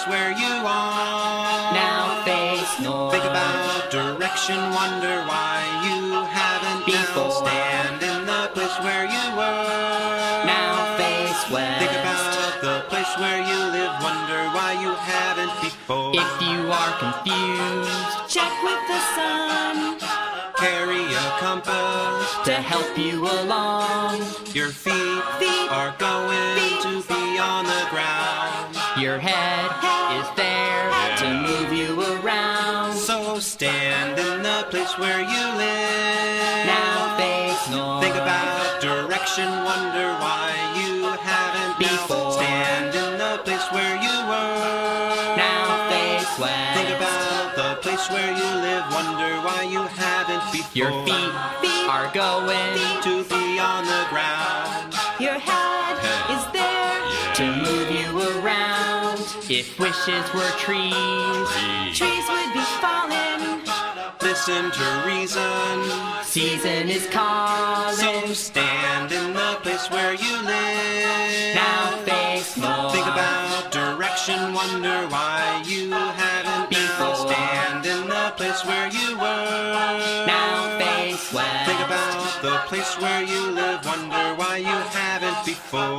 where you are. Now face north. Think about direction, wonder why you haven't Before. now. Stand in the place where you were. Now face west. Think about the place where you live, wonder why you haven't before. If you are confused, check with the sun Carry a compass to help you along. Your feet are going to be on the ground. Your head is there to move you around. So stand in the place where you live. Now face north. Think about direction, wonder why you haven't Before. now. Stand in the place where you were. Now face west. Think about the place where you live, wonder why you haven't before. Your feet are going. to be on the ground. Your head is there to move you around. If wishes were trees, trees would be falling. Listen to reason. Season is calling. So stand in the place where you live. Now face north. Think about direction, wonder why you haven't Before. now. Stand in the place where you were. Now face west. Think about the place where you live, wonder why you haven't before.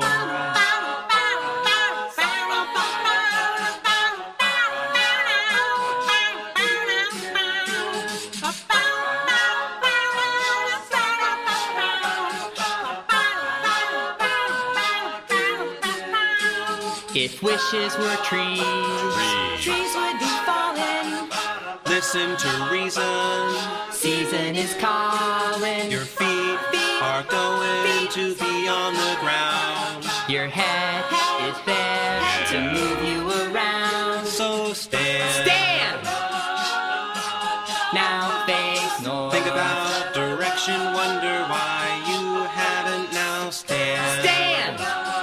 If wishes were trees, trees would be falling. Listen to reason. Season is calling. Your feet are going to be on the ground. Your head is there to move you around. So stand. Stand! Now face north. Think about direction, wonder why you haven't now. Stand. Stand!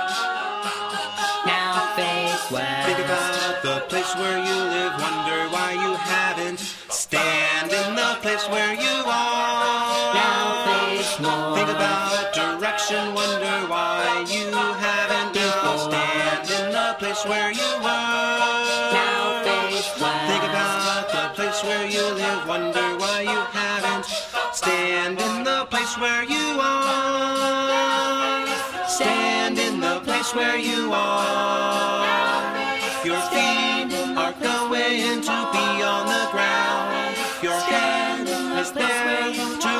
Now face west. Think about the place where you live, wonder why you haven't. Stand in the place where you are. Now face north. Think about direction, wonder why you haven't now. Stand in the place where you were. Now face west. Think about the place where you live, wonder why you haven't. Stand in the place where you are. Stand in the place where you are. Your feet are going to be on the ground. Your head is there to